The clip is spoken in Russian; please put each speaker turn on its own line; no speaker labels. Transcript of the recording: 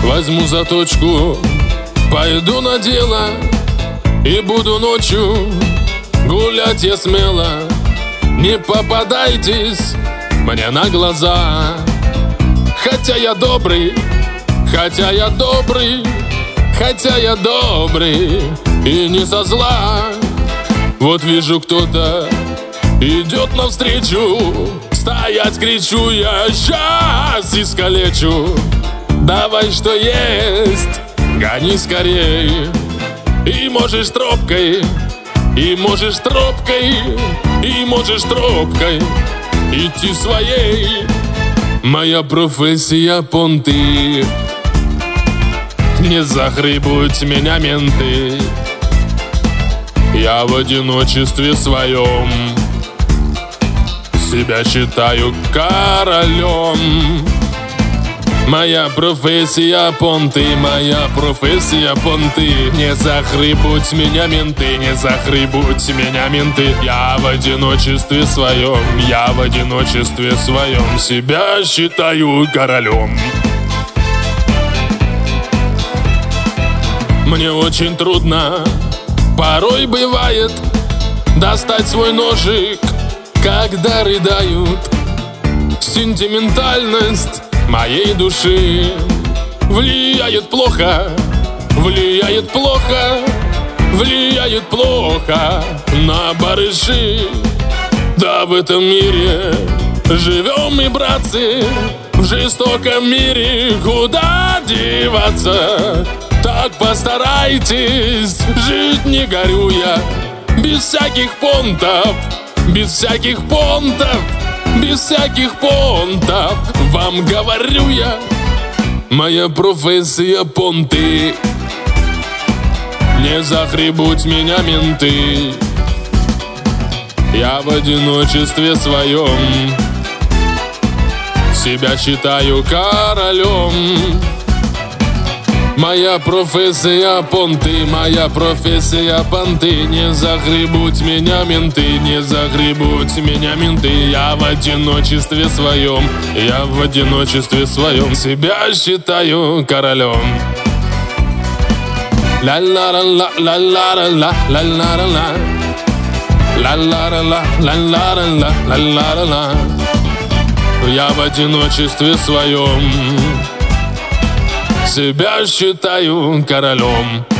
Возьму заточку, пойду на дело и буду ночью гулять я смело. Не попадайтесь мне на глаза. Хотя я добрый, хотя я добрый, хотя я добрый и не со зла. Вот вижу, кто-то идет навстречу, стоять кричу я, сейчас искалечу. Давай, что есть, гони скорей. И можешь тропкой, и можешь тропкой, и можешь тропкой идти своей. Моя профессия понты, не захребут меня менты. Я в одиночестве своем себя считаю королем. Моя профессия понты, моя профессия понты. Не захребут меня менты, не захребут меня менты. Я в одиночестве своем, я в одиночестве своем себя считаю королем. Мне очень трудно, порой бывает, достать свой ножик, когда рыдают. Сентиментальность моей души влияет плохо, влияет плохо, влияет плохо на барыши. Да, в этом мире живем мы, братцы, в жестоком мире. Куда деваться? Так постарайтесь жить, не горюя, без всяких понтов, без всяких понтов, без всяких понтов. Вам говорю я, моя профессия понты. Не захребут меня менты. Я в одиночестве своем себя считаю королем. Моя профессия понты, моя профессия понты. Не захребут меня менты, не захребут меня менты. Я в одиночестве своем, я в одиночестве своем себя считаю королем. Ла-ла-ла-ла, ла-ла-ла-ла, ла-ла-ла-ла, ла-ла-ла-ла, ла-ла-ла-ла, ла-ла-ла-ла. Я в одиночестве своем себя считаю королем.